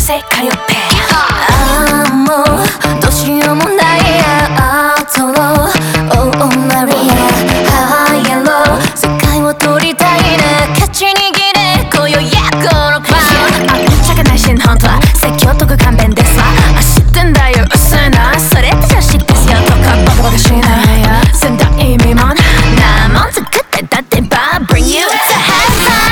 世界をペああもうどうしようもないやアートのオーマリアハイエロー世界を取りたいね勝ち握れ今宵やこのクラウドしゃがないし本当は説教とか勘弁ですわ知ってんだよ薄いなそれって常識ですよとかバカバカしいな仙台未満なもん作ってだってば Bring you to heaven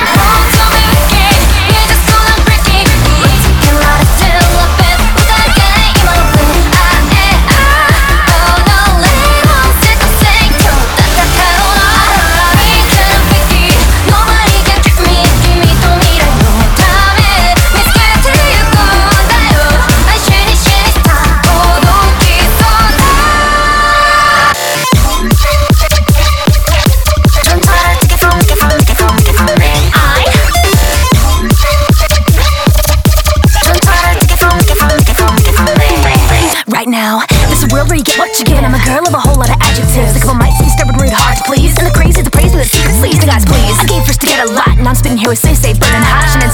Now, this is a world where you get what you get. I'm a girl of a whole lot of adjectives. The couple might seem stubborn, rude, hard to please. And the crazy, the praise, but the secret sleeves. The guys, please. I gave first to get a lot, and I'm spitting here with say, burning hot. And